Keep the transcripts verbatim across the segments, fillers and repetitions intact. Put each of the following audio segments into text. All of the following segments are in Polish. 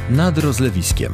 nad rozlewiskiem.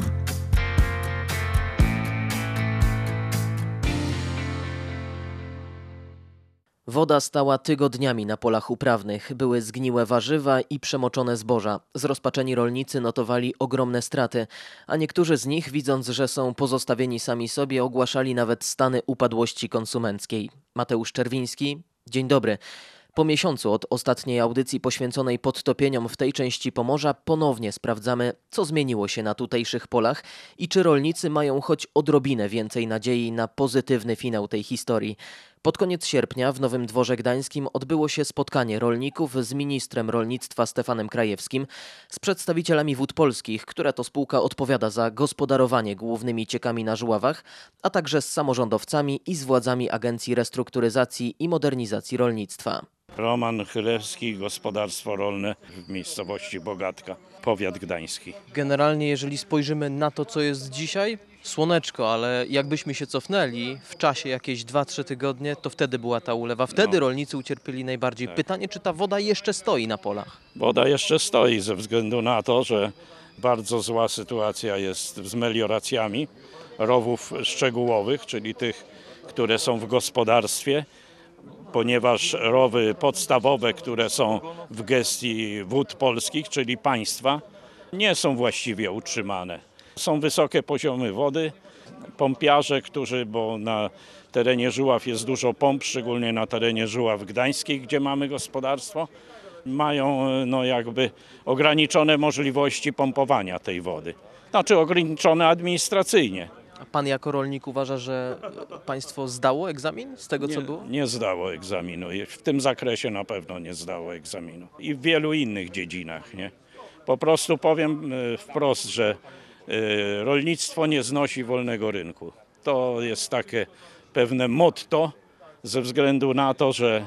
Woda stała tygodniami na polach uprawnych. Były zgniłe warzywa i przemoczone zboża. Zrozpaczeni rolnicy notowali ogromne straty, a niektórzy z nich, widząc, że są pozostawieni sami sobie, ogłaszali nawet stany upadłości konsumenckiej. Mateusz Czerwiński, dzień dobry. Po miesiącu od ostatniej audycji poświęconej podtopieniom w tej części Pomorza ponownie sprawdzamy, co zmieniło się na tutejszych polach i czy rolnicy mają choć odrobinę więcej nadziei na pozytywny finał tej historii. Pod koniec sierpnia w Nowym Dworze Gdańskim odbyło się spotkanie rolników z ministrem rolnictwa Stefanem Krajewskim, z przedstawicielami Wód Polskich, która to spółka odpowiada za gospodarowanie głównymi ciekami na Żuławach, a także z samorządowcami i z władzami Agencji Restrukturyzacji i Modernizacji Rolnictwa. Roman Chylewski, gospodarstwo rolne w miejscowości Bogatka, powiat gdański. Generalnie, jeżeli spojrzymy na to, co jest dzisiaj, słoneczko, ale jakbyśmy się cofnęli w czasie jakieś dwa trzy tygodnie, to wtedy była ta ulewa. Wtedy no. rolnicy ucierpieli najbardziej. Tak. Pytanie, czy ta woda jeszcze stoi na polach? Woda jeszcze stoi ze względu na to, że bardzo zła sytuacja jest z melioracjami rowów szczegółowych, czyli tych, które są w gospodarstwie, ponieważ rowy podstawowe, które są w gestii Wód Polskich, czyli państwa, nie są właściwie utrzymane. Są wysokie poziomy wody. Pompiarze, którzy, bo na terenie Żuław jest dużo pomp, szczególnie na terenie Żuław Gdańskich, gdzie mamy gospodarstwo, mają no jakby ograniczone możliwości pompowania tej wody. Znaczy ograniczone administracyjnie. A pan jako rolnik uważa, że państwo zdało egzamin z tego, nie, co było? Nie zdało egzaminu. W tym zakresie na pewno nie zdało egzaminu. I w wielu innych dziedzinach. Nie? Po prostu powiem wprost, że rolnictwo nie znosi wolnego rynku. To jest takie pewne motto ze względu na to, że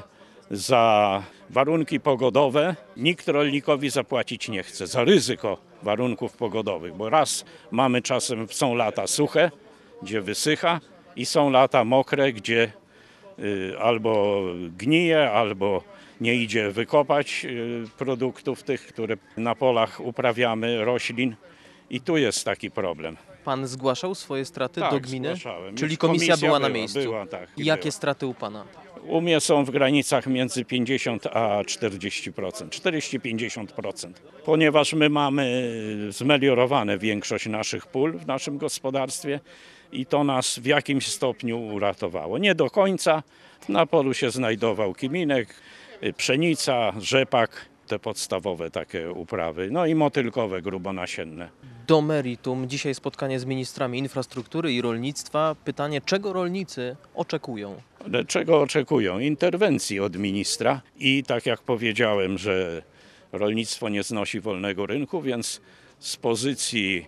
za warunki pogodowe nikt rolnikowi zapłacić nie chce. Za ryzyko warunków pogodowych, bo raz mamy czasem, są lata suche, gdzie wysycha i są lata mokre, gdzie y, albo gnije, albo nie idzie wykopać y, produktów tych, które na polach uprawiamy, roślin. I tu jest taki problem. Pan zgłaszał swoje straty tak, do gminy? Zgłaszałem. Czyli Już komisja, komisja była na była, miejscu. Była, tak, Jakie była. straty u pana? U mnie są w granicach między pięćdziesiąt a czterdzieści procent, czterdzieści do pięćdziesięciu procent. Ponieważ my mamy zmeliorowane większość naszych pól w naszym gospodarstwie i to nas w jakimś stopniu uratowało. Nie do końca. Na polu się znajdował kiminek, pszenica, rzepak, te podstawowe takie uprawy, no i motylkowe, grubonasienne. Do meritum. Dzisiaj spotkanie z ministrami infrastruktury i rolnictwa. Pytanie, czego rolnicy oczekują? Czego oczekują? Interwencji od ministra i tak jak powiedziałem, że rolnictwo nie znosi wolnego rynku, więc z pozycji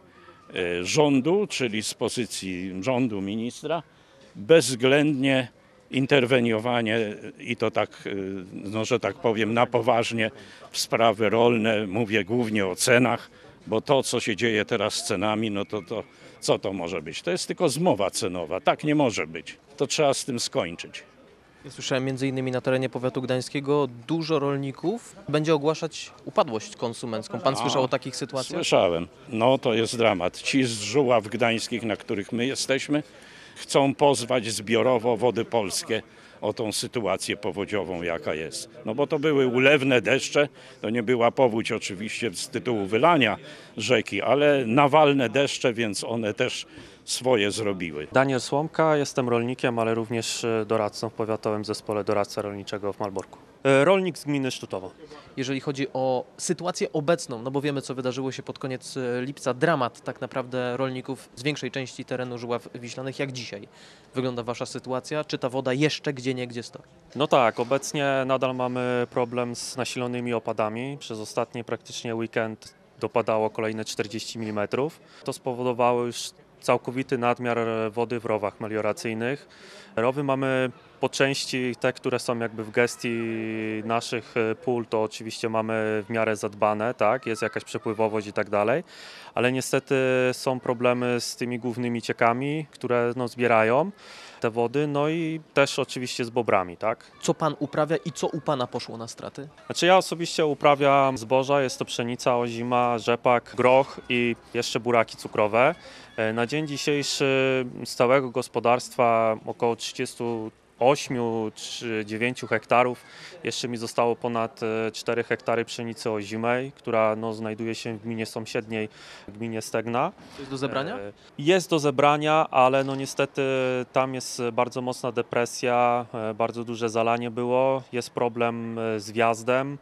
rządu, czyli z pozycji rządu ministra, bezwzględnie interweniowanie i to tak, no, że tak powiem, na poważnie w sprawy rolne. Mówię głównie o cenach, bo to, co się dzieje teraz z cenami, no to, to co to może być? To jest tylko zmowa cenowa. Tak nie może być. To trzeba z tym skończyć. Ja słyszałem między innymi na terenie powiatu gdańskiego, dużo rolników będzie ogłaszać upadłość konsumencką. Pan A, słyszał o takich sytuacjach? Słyszałem. No to jest dramat. Ci z Żuław Gdańskich, na których my jesteśmy, chcą pozwać zbiorowo Wody Polskie o tą sytuację powodziową, jaka jest. No bo to były ulewne deszcze, to nie była powódź oczywiście z tytułu wylania rzeki, ale nawalne deszcze, więc one też swoje zrobiły. Daniel Słomka, jestem rolnikiem, ale również doradcą w Powiatowym Zespole Doradcy Rolniczego w Malborku. Rolnik z gminy Sztutowo. Jeżeli chodzi o sytuację obecną, no bo wiemy, co wydarzyło się pod koniec lipca, dramat tak naprawdę rolników z większej części terenu Żuław Wiślanych, jak dzisiaj wygląda wasza sytuacja? Czy ta woda jeszcze gdzieniegdzie stoi? No tak, obecnie nadal mamy problem z nasilonymi opadami. Przez ostatni praktycznie weekend dopadało kolejne czterdzieści milimetrów. To spowodowało już całkowity nadmiar wody w rowach melioracyjnych. Rowy mamy Po części te, które są jakby w gestii naszych pól, to oczywiście mamy w miarę zadbane, tak, jest jakaś przepływowość i tak dalej, ale niestety są problemy z tymi głównymi ciekami, które no, zbierają te wody, no i też oczywiście z bobrami, tak. Co pan uprawia i co u pana poszło na straty? Znaczy ja osobiście uprawiam zboża, jest to pszenica, ozima, rzepak, groch i jeszcze buraki cukrowe. Na dzień dzisiejszy z całego gospodarstwa około trzydzieści osiem czy dziewięć hektarów. Jeszcze mi zostało ponad cztery hektary pszenicy ozimej, która no, znajduje się w gminie sąsiedniej, w gminie Stegna. To jest do zebrania? Jest do zebrania, ale no niestety tam jest bardzo mocna depresja, bardzo duże zalanie było, jest problem z wjazdem.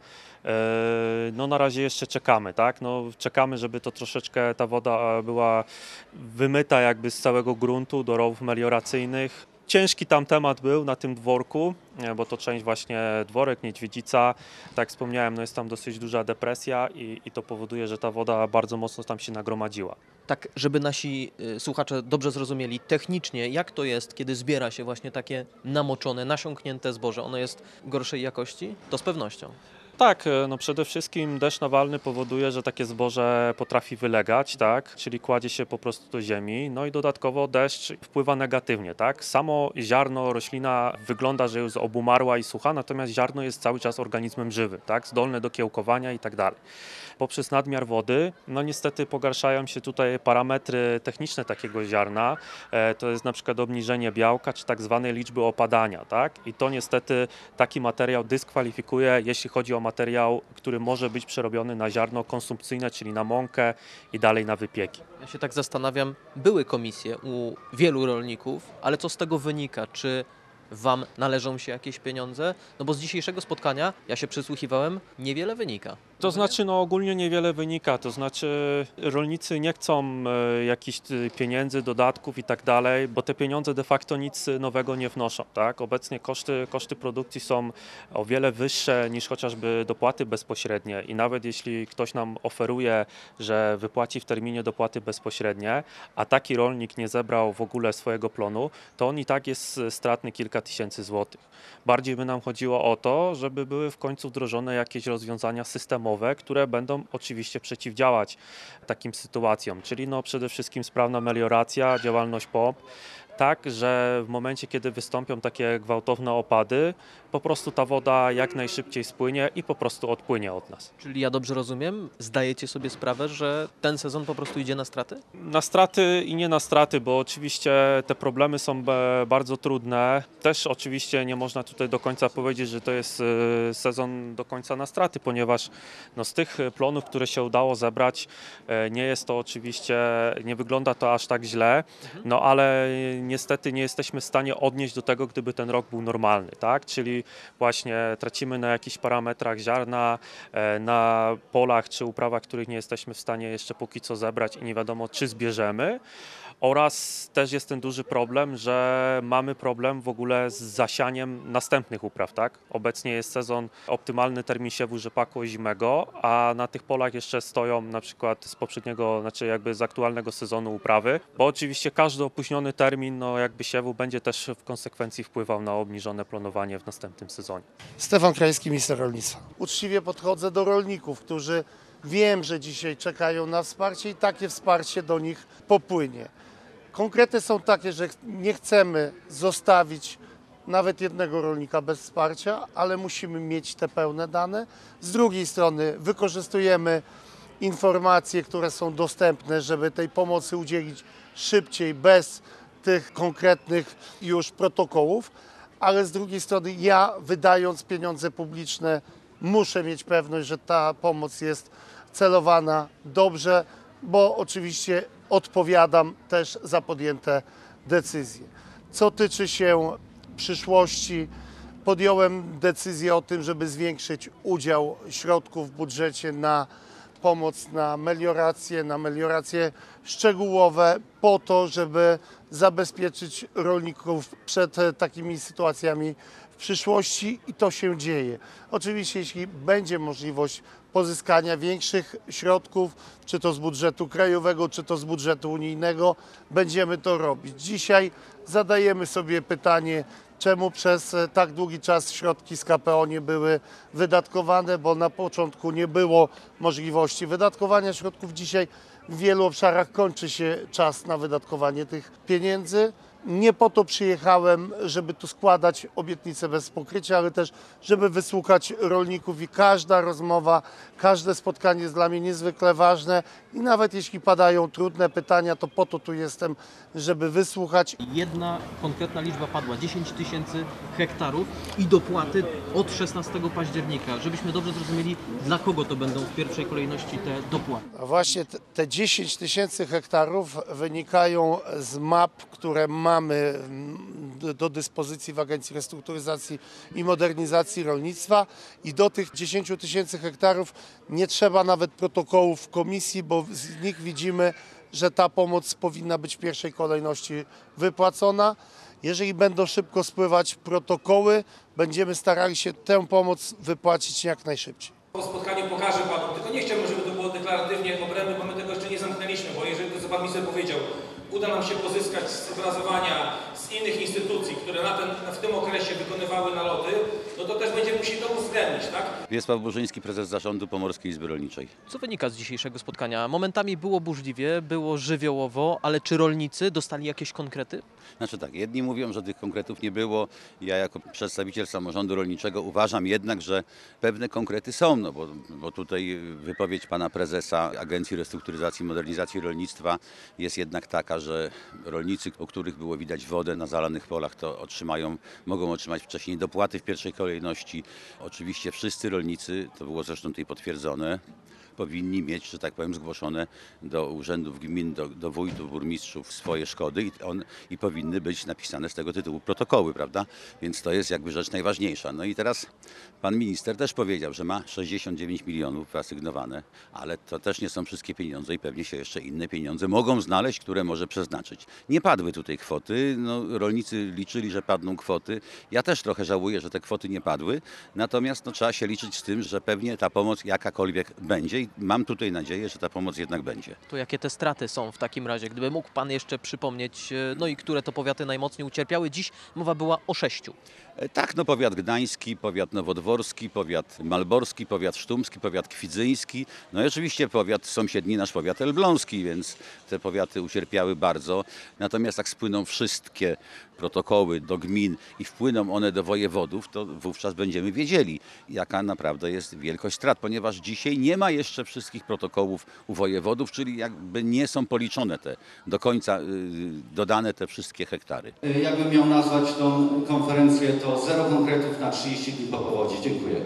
No na razie jeszcze czekamy, tak? No, czekamy, żeby to troszeczkę ta woda była wymyta jakby z całego gruntu do rowów melioracyjnych. Ciężki tam temat był na tym dworku, bo to część właśnie dworek, Niedźwiedzica. Tak jak wspomniałem, no jest tam dosyć duża depresja i, i to powoduje, że ta woda bardzo mocno tam się nagromadziła. Tak, żeby nasi y, słuchacze dobrze zrozumieli, technicznie jak to jest, kiedy zbiera się właśnie takie namoczone, nasiąknięte zboże? Ono jest gorszej jakości? To z pewnością. Tak, no przede wszystkim deszcz nawalny powoduje, że takie zboże potrafi wylegać, tak, czyli kładzie się po prostu do ziemi, no i dodatkowo deszcz wpływa negatywnie, tak. Samo ziarno, roślina wygląda, że jest obumarła i sucha, natomiast ziarno jest cały czas organizmem żywym, tak, zdolne do kiełkowania i tak dalej. Poprzez nadmiar wody, no niestety pogarszają się tutaj parametry techniczne takiego ziarna, e, to jest na przykład obniżenie białka, czy tak zwanej liczby opadania, tak, i to niestety taki materiał dyskwalifikuje, jeśli chodzi o materiał, który może być przerobiony na ziarno konsumpcyjne, czyli na mąkę i dalej na wypieki. Ja się tak zastanawiam, były komisje u wielu rolników, ale co z tego wynika? Czy wam należą się jakieś pieniądze? No bo z dzisiejszego spotkania, ja się przysłuchiwałem, niewiele wynika. To znaczy, no ogólnie niewiele wynika, to znaczy rolnicy nie chcą e, jakichś pieniędzy, dodatków i tak dalej, bo te pieniądze de facto nic nowego nie wnoszą, tak? Obecnie koszty, koszty produkcji są o wiele wyższe niż chociażby dopłaty bezpośrednie i nawet jeśli ktoś nam oferuje, że wypłaci w terminie dopłaty bezpośrednie, a taki rolnik nie zebrał w ogóle swojego plonu, to on i tak jest stratny kilka tysięcy złotych. Bardziej by nam chodziło o to, żeby były w końcu wdrożone jakieś rozwiązania systemowe, które będą oczywiście przeciwdziałać takim sytuacjom, czyli no przede wszystkim sprawna melioracja, działalność pomp, tak, że w momencie, kiedy wystąpią takie gwałtowne opady, po prostu ta woda jak najszybciej spłynie i po prostu odpłynie od nas. Czyli ja dobrze rozumiem, zdajecie sobie sprawę, że ten sezon po prostu idzie na straty? Na straty i nie na straty, bo oczywiście te problemy są bardzo trudne. Też oczywiście nie można tutaj do końca powiedzieć, że to jest sezon do końca na straty, ponieważ no z tych plonów, które się udało zebrać, nie jest to oczywiście, nie wygląda to aż tak źle, no ale niestety nie jesteśmy w stanie odnieść do tego, gdyby ten rok był normalny, tak? Czyli właśnie tracimy na jakichś parametrach ziarna, na polach czy uprawach, których nie jesteśmy w stanie jeszcze póki co zebrać i nie wiadomo, czy zbierzemy. Oraz też jest ten duży problem, że mamy problem w ogóle z zasianiem następnych upraw, tak? Obecnie jest sezon, optymalny termin siewu rzepaku ozimego, a na tych polach jeszcze stoją na przykład z poprzedniego, znaczy jakby z aktualnego sezonu uprawy, bo oczywiście każdy opóźniony termin, no jakby siewu będzie też w konsekwencji wpływał na obniżone planowanie w następnym sezonie. Stefan Krajewski, minister rolnictwa. Uczciwie podchodzę do rolników, którzy wiem, że dzisiaj czekają na wsparcie i takie wsparcie do nich popłynie. Konkrety są takie, że nie chcemy zostawić nawet jednego rolnika bez wsparcia, ale musimy mieć te pełne dane. Z drugiej strony wykorzystujemy informacje, które są dostępne, żeby tej pomocy udzielić szybciej, bez tych konkretnych już protokołów, ale z drugiej strony ja, wydając pieniądze publiczne, muszę mieć pewność, że ta pomoc jest celowana dobrze, bo oczywiście odpowiadam też za podjęte decyzje. Co tyczy się przyszłości, podjąłem decyzję o tym, żeby zwiększyć udział środków w budżecie na pomoc na meliorację, na melioracje szczegółowe, po to, żeby zabezpieczyć rolników przed takimi sytuacjami w przyszłości i to się dzieje. Oczywiście, jeśli będzie możliwość pozyskania większych środków, czy to z budżetu krajowego, czy to z budżetu unijnego, będziemy to robić. Dzisiaj zadajemy sobie pytanie, czemu przez tak długi czas środki z K P O nie były wydatkowane, bo na początku nie było możliwości wydatkowania środków. Dzisiaj w wielu obszarach kończy się czas na wydatkowanie tych pieniędzy. Nie po to przyjechałem, żeby tu składać obietnice bez pokrycia, ale też, żeby wysłuchać rolników i każda rozmowa, każde spotkanie jest dla mnie niezwykle ważne i nawet jeśli padają trudne pytania, to po to tu jestem, żeby wysłuchać. Jedna konkretna liczba padła, dziesięć tysięcy hektarów i dopłaty od szesnastego października. Żebyśmy dobrze zrozumieli, dla kogo to będą w pierwszej kolejności te dopłaty. A właśnie te, te dziesięć tysięcy hektarów wynikają z map, które mamy do dyspozycji w Agencji Restrukturyzacji i Modernizacji Rolnictwa i do tych dziesięciu tysięcy hektarów nie trzeba nawet protokołów w komisji, bo z nich widzimy, że ta pomoc powinna być w pierwszej kolejności wypłacona. Jeżeli będą szybko spływać protokoły, będziemy starali się tę pomoc wypłacić jak najszybciej. Po spotkaniu pokażę Panu, tylko nie chciałbym, żeby to było deklaratywnie obrębne, bo my tego jeszcze nie zamknęliśmy, bo jeżeli to, co Pan Minister powiedział, uda nam się pozyskać zobrazowania z innych instytucji, które na ten, w tym okresie wykonywały naloty, no to też będziemy musieli to uwzględnić, tak? Wiesław Burzyński, prezes zarządu Pomorskiej Izby Rolniczej. Co wynika z dzisiejszego spotkania? Momentami było burzliwie, było żywiołowo, ale czy rolnicy dostali jakieś konkrety? Znaczy tak, jedni mówią, że tych konkretów nie było. Ja jako przedstawiciel samorządu rolniczego uważam jednak, że pewne konkrety są, no bo, bo tutaj wypowiedź pana prezesa Agencji Restrukturyzacji i Modernizacji Rolnictwa jest jednak taka, że rolnicy, u których było widać wodę na zalanych polach, to otrzymają, mogą otrzymać wcześniej dopłaty w pierwszej kolejności. Oczywiście wszyscy rolnicy, to było zresztą tutaj potwierdzone, powinni mieć, że tak powiem, zgłoszone do urzędów gmin, do, do wójtów, burmistrzów swoje szkody i, on, i powinny być napisane z tego tytułu protokoły, prawda? Więc to jest jakby rzecz najważniejsza. No i teraz pan minister też powiedział, że ma sześćdziesiąt dziewięć milionów wyasygnowane, ale to też nie są wszystkie pieniądze i pewnie się jeszcze inne pieniądze mogą znaleźć, które może przeznaczyć. Nie padły tutaj kwoty, no, rolnicy liczyli, że padną kwoty. Ja też trochę żałuję, że te kwoty nie padły, natomiast no, trzeba się liczyć z tym, że pewnie ta pomoc jakakolwiek będzie i mam tutaj nadzieję, że ta pomoc jednak będzie. To jakie te straty są w takim razie? Gdyby mógł pan jeszcze przypomnieć, no i które to powiaty najmocniej ucierpiały? Dziś mowa była o sześciu. Tak, no powiat gdański, powiat nowodworski, powiat malborski, powiat sztumski, powiat kwidzyński, no i oczywiście powiat sąsiedni nasz powiat elbląski, więc te powiaty ucierpiały bardzo. Natomiast jak spłyną wszystkie protokoły do gmin i wpłyną one do wojewodów, to wówczas będziemy wiedzieli, jaka naprawdę jest wielkość strat, ponieważ dzisiaj nie ma jeszcze wszystkich protokołów u wojewodów, czyli jakby nie są policzone te do końca, yy, dodane te wszystkie hektary. Jakbym miał nazwać tą konferencję, to zero konkretów na trzydzieści dni po powodzi. Dziękuję.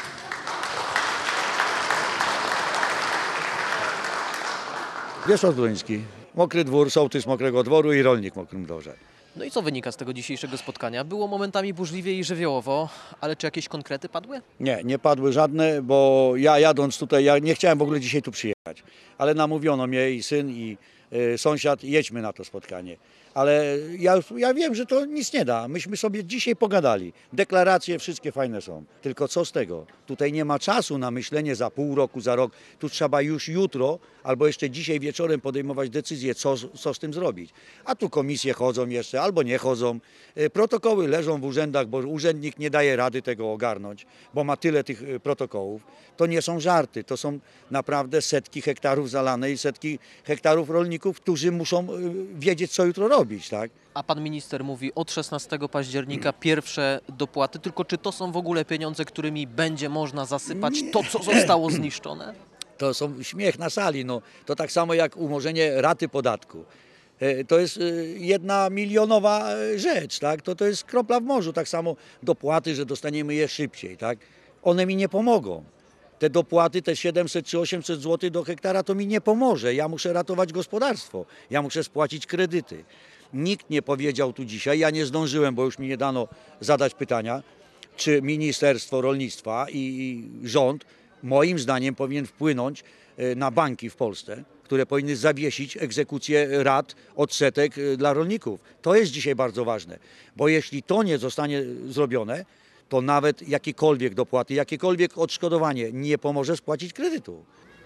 Wiesław Burzyński, Mokry Dwór, sołtys Mokrego Dworu i rolnik w Mokrym Dworze. No i co wynika z tego dzisiejszego spotkania? Było momentami burzliwie i żywiołowo, ale czy jakieś konkrety padły? Nie, nie padły żadne, bo ja jadąc tutaj, ja nie chciałem w ogóle dzisiaj tu przyjechać, ale namówiono mnie i syn i y, sąsiad, jedźmy na to spotkanie. Ale ja, ja wiem, że to nic nie da. Myśmy sobie dzisiaj pogadali. Deklaracje wszystkie fajne są. Tylko co z tego? Tutaj nie ma czasu na myślenie za pół roku, za rok. Tu trzeba już jutro albo jeszcze dzisiaj wieczorem podejmować decyzję, co, co z tym zrobić. A tu komisje chodzą jeszcze albo nie chodzą. Protokoły leżą w urzędach, bo urzędnik nie daje rady tego ogarnąć, bo ma tyle tych protokołów. To nie są żarty. To są naprawdę setki hektarów zalane i setki hektarów rolników, którzy muszą wiedzieć, co jutro robić. Tak? A pan minister mówi od szesnastego października pierwsze dopłaty, tylko czy to są w ogóle pieniądze, którymi będzie można zasypać to, co zostało zniszczone? To są śmiech na sali. No. To tak samo jak umorzenie raty podatku. To jest jedna milionowa rzecz, tak? to, to jest kropla w morzu. Tak samo dopłaty, że dostaniemy je szybciej. Tak? One mi nie pomogą. Te dopłaty, te siedemset czy osiemset złotych do hektara to mi nie pomoże. Ja muszę ratować gospodarstwo. Ja muszę spłacić kredyty. Nikt nie powiedział tu dzisiaj, ja nie zdążyłem, bo już mi nie dano zadać pytania, czy Ministerstwo Rolnictwa i rząd moim zdaniem powinien wpłynąć na banki w Polsce, które powinny zawiesić egzekucję rat, odsetek dla rolników. To jest dzisiaj bardzo ważne, bo jeśli to nie zostanie zrobione, to nawet jakiekolwiek dopłaty, jakiekolwiek odszkodowanie nie pomoże spłacić kredytu.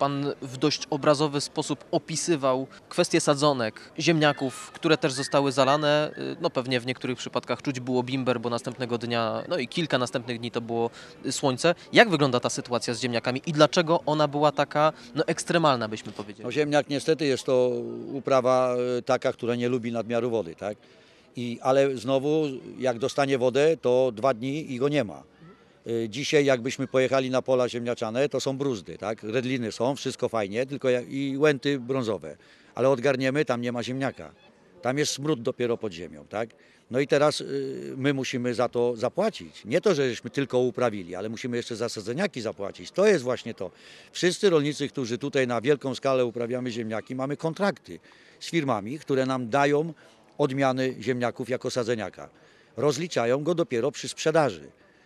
Pan w dość obrazowy sposób opisywał kwestie sadzonek, ziemniaków, które też zostały zalane. No pewnie w niektórych przypadkach czuć było bimber, bo następnego dnia, no i kilka następnych dni to było słońce. Jak wygląda ta sytuacja z ziemniakami i dlaczego ona była taka no, ekstremalna, byśmy powiedzieli? No ziemniak niestety jest to uprawa e, taka, która nie lubi nadmiaru wody, tak? I, ale znowu jak dostanie wodę, to dwa dni i go nie ma. E, Dzisiaj jakbyśmy pojechali na pola ziemniaczane, to są bruzdy, tak? Redliny są, wszystko fajnie, tylko jak, i łęty brązowe. Ale odgarniemy, tam nie ma ziemniaka. Tam jest smród dopiero pod ziemią, tak? No i teraz y, my musimy za to zapłacić. Nie to, żeśmy tylko uprawili, ale musimy jeszcze za sadzeniaki zapłacić. To jest właśnie to. Wszyscy rolnicy, którzy tutaj na wielką skalę uprawiamy ziemniaki, mamy kontrakty z firmami, które nam dają odmiany ziemniaków jako sadzeniaka. Rozliczają go dopiero przy sprzedaży.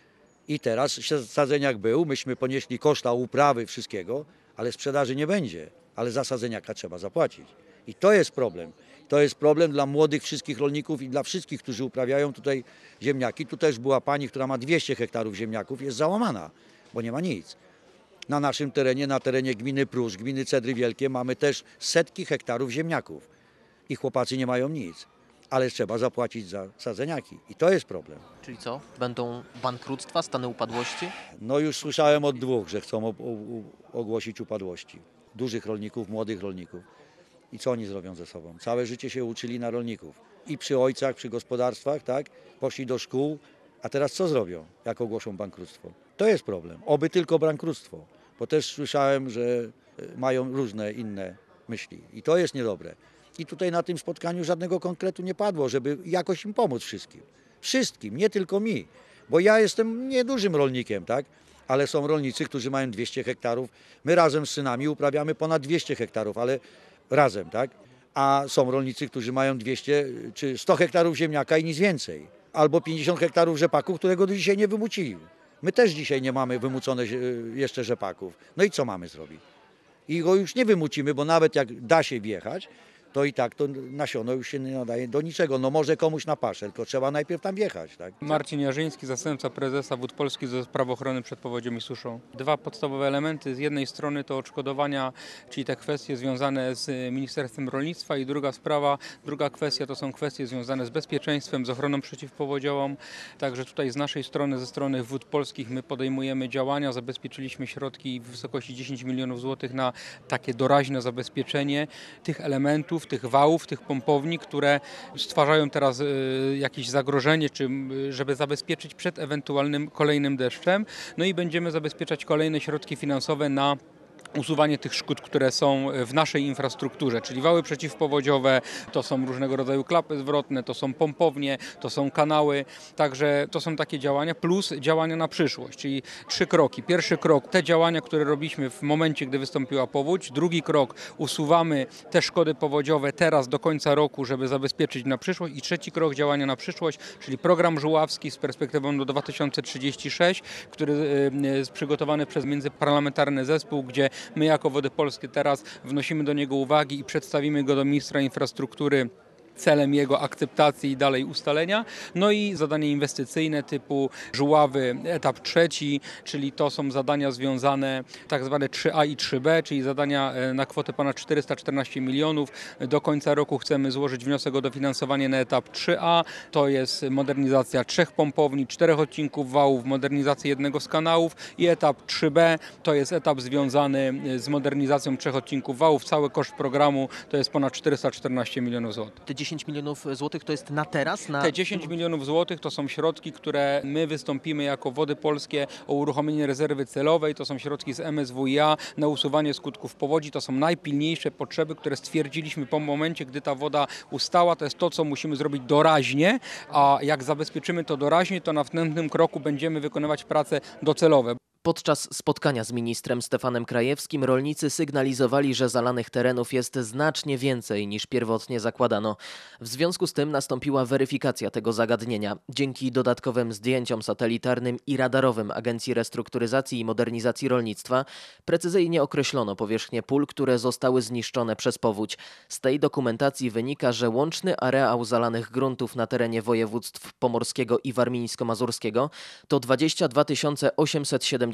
I teraz sadzeniak był, myśmy ponieśli koszta uprawy wszystkiego, ale sprzedaży nie będzie. Ale za sadzeniaka trzeba zapłacić. I to jest problem. To jest problem dla młodych wszystkich rolników i dla wszystkich, którzy uprawiają tutaj ziemniaki. Tu też była pani, która ma dwieście hektarów ziemniaków, jest załamana, bo nie ma nic. Na naszym terenie, na terenie gminy Pruszcz, gminy Cedry Wielkie mamy też setki hektarów ziemniaków. I chłopacy nie mają nic, ale trzeba zapłacić za sadzeniaki. I to jest problem. Czyli co? Będą bankructwa, stany upadłości? No już słyszałem od dwóch, że chcą o, o, ogłosić upadłości. Dużych rolników, młodych rolników. I co oni zrobią ze sobą? Całe życie się uczyli na rolników. I przy ojcach, przy gospodarstwach, tak? Poszli do szkół, a teraz co zrobią, jak ogłoszą bankructwo? To jest problem. Oby tylko bankructwo. Bo też słyszałem, że mają różne inne myśli. I to jest niedobre. I tutaj na tym spotkaniu żadnego konkretu nie padło, żeby jakoś im pomóc wszystkim. Wszystkim, nie tylko mi. Bo ja jestem niedużym rolnikiem, tak? Ale są rolnicy, którzy mają dwieście hektarów. My razem z synami uprawiamy ponad dwieście hektarów, ale razem, tak? A są rolnicy, którzy mają dwieście czy sto hektarów ziemniaka i nic więcej. Albo pięćdziesiąt hektarów rzepaku, którego do dzisiaj nie wymucili. My też dzisiaj nie mamy wymucone jeszcze rzepaków. No i co mamy zrobić? I go już nie wymucimy, bo nawet jak da się wjechać, to i tak to nasiono już się nie nadaje do niczego. No może komuś na paszę, tylko trzeba najpierw tam wjechać. Tak? Marcin Jarzyński, zastępca prezesa Wód Polskich do spraw ochrony przed powodzią i suszą. Dwa podstawowe elementy. Z jednej strony to odszkodowania, czyli te kwestie związane z Ministerstwem Rolnictwa i druga sprawa, druga kwestia to są kwestie związane z bezpieczeństwem, z ochroną przeciwpowodziową. Także tutaj z naszej strony, ze strony Wód Polskich my podejmujemy działania. Zabezpieczyliśmy środki w wysokości dziesięć milionów złotych na takie doraźne zabezpieczenie tych elementów, tych wałów, tych pompowni, które stwarzają teraz y, jakieś zagrożenie, czy y, żeby zabezpieczyć przed ewentualnym kolejnym deszczem. No i będziemy zabezpieczać kolejne środki finansowe na usuwanie tych szkód, które są w naszej infrastrukturze, czyli wały przeciwpowodziowe, to są różnego rodzaju klapy zwrotne, to są pompownie, to są kanały, także to są takie działania, plus działania na przyszłość, czyli trzy kroki. Pierwszy krok, te działania, które robiliśmy w momencie, gdy wystąpiła powódź. Drugi krok, usuwamy te szkody powodziowe teraz do końca roku, żeby zabezpieczyć na przyszłość. I trzeci krok, działania na przyszłość, czyli program żuławski z perspektywą do dwa tysiące trzydziestego szóstego, który jest przygotowany przez międzyparlamentarny zespół, gdzie my jako Wody Polskie teraz wnosimy do niego uwagi i przedstawimy go do ministra infrastruktury celem jego akceptacji i dalej ustalenia. No i zadanie inwestycyjne typu żuławy etap trzeci, czyli to są zadania związane tak zwane trzy A i trzy B, czyli zadania na kwotę ponad czterysta czternaście milionów. Do końca roku chcemy złożyć wniosek o dofinansowanie na etap trzy A. To jest modernizacja trzech pompowni, czterech odcinków wałów, modernizacja jednego z kanałów i etap trzy B to jest etap związany z modernizacją trzech odcinków wałów. Cały koszt programu to jest ponad czterysta czternaście milionów złotych. dziesięć milionów złotych to jest na teraz? Na... Te dziesięć milionów złotych to są środki, które my wystąpimy jako Wody Polskie o uruchomienie rezerwy celowej. To są środki z M S W i A na usuwanie skutków powodzi. To są najpilniejsze potrzeby, które stwierdziliśmy po momencie, gdy ta woda ustała. To jest to, co musimy zrobić doraźnie, a jak zabezpieczymy to doraźnie, to na następnym kroku będziemy wykonywać prace docelowe. Podczas spotkania z ministrem Stefanem Krajewskim rolnicy sygnalizowali, że zalanych terenów jest znacznie więcej niż pierwotnie zakładano. W związku z tym nastąpiła weryfikacja tego zagadnienia. Dzięki dodatkowym zdjęciom satelitarnym i radarowym Agencji Restrukturyzacji i Modernizacji Rolnictwa precyzyjnie określono powierzchnię pól, które zostały zniszczone przez powódź. Z tej dokumentacji wynika, że łączny areał zalanych gruntów na terenie województw pomorskiego i warmińsko-mazurskiego to dwadzieścia dwa tysiące osiemset siedemdziesiąt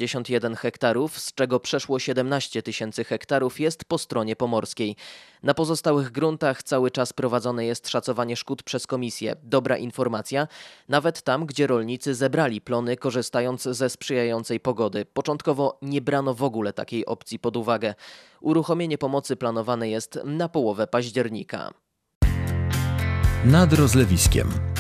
osiemdziesiąt jeden hektarów, z czego przeszło siedemnaście tysięcy hektarów jest po stronie pomorskiej. Na pozostałych gruntach cały czas prowadzone jest szacowanie szkód przez komisję. Dobra informacja, nawet tam, gdzie rolnicy zebrali plony, korzystając ze sprzyjającej pogody. Początkowo nie brano w ogóle takiej opcji pod uwagę. Uruchomienie pomocy planowane jest na połowę października. Nad rozlewiskiem.